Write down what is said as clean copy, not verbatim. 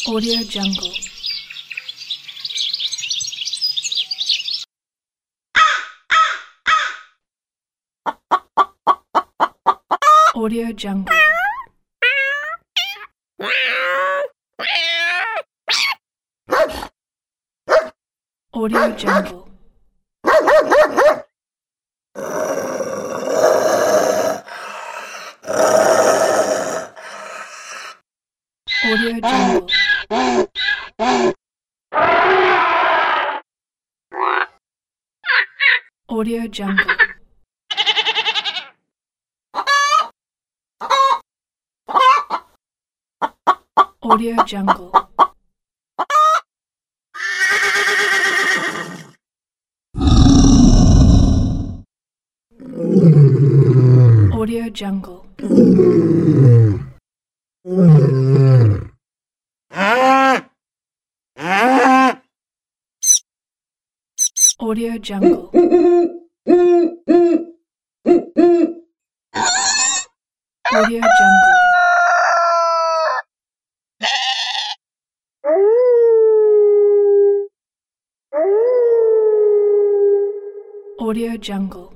Audio Jungle. Audio Jungle. Audio Jungle. Audio Jungle. Audio Jungle. Audio Jungle. Audio Jungle. Audio Jungle. Audio Jungle. Audio Jungle.